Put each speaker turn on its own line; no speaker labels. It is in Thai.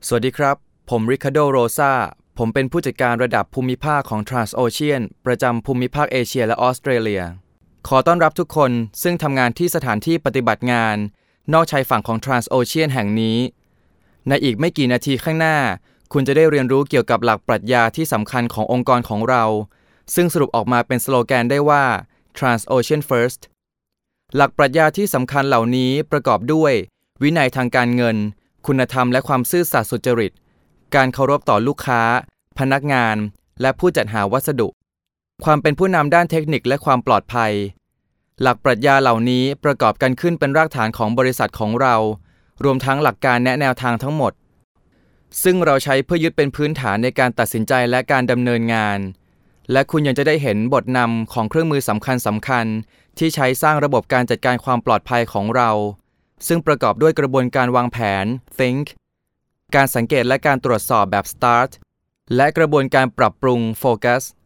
สวัสดีครับผมริคาร์โดโรซาผมเป็นผู้จัดการระดับภูมิภาคของ Transocean ประจำภูมิภาคเอเชียและออสเตรเลียขอต้อนรับทุกคนซึ่งทำงานที่สถานที่ปฏิบัติงานนอกชายฝั่งของ Transocean แห่งนี้ในอีกไม่กี่นาทีข้างหน้าคุณจะได้เรียนรู้เกี่ยวกับหลักปรัชญาที่สำคัญขององค์กรของเราซึ่งสรุปออกมาเป็นสโลแกนได้ว่า Transocean First หลักปรัชญาที่สำคัญเหล่านี้ประกอบด้วยวินัยทางการเงินคุณธรรมและความซื่อสัตย์สุจริตการเคารพต่อลูกค้าพนักงานและผู้จัดหาวัสดุความเป็นผู้นำด้านเทคนิคและความปลอดภัยหลักปรัชญาเหล่านี้ประกอบกันขึ้นเป็นรากฐานของบริษัทของเรารวมทั้งหลักการแนวทางทั้งหมดซึ่งเราใช้เพื่อยึดเป็นพื้นฐานในการตัดสินใจและการดำเนินงานและคุณยังจะได้เห็นบทนำของเครื่องมือสำคัญที่ใช้สร้างระบบการจัดการความปลอดภัยของเราซึ่งประกอบด้วยกระบวนการวางแผน Think การสังเกตและการตรวจสอบแบบ Start และกระบวนการปรับปรุง Focus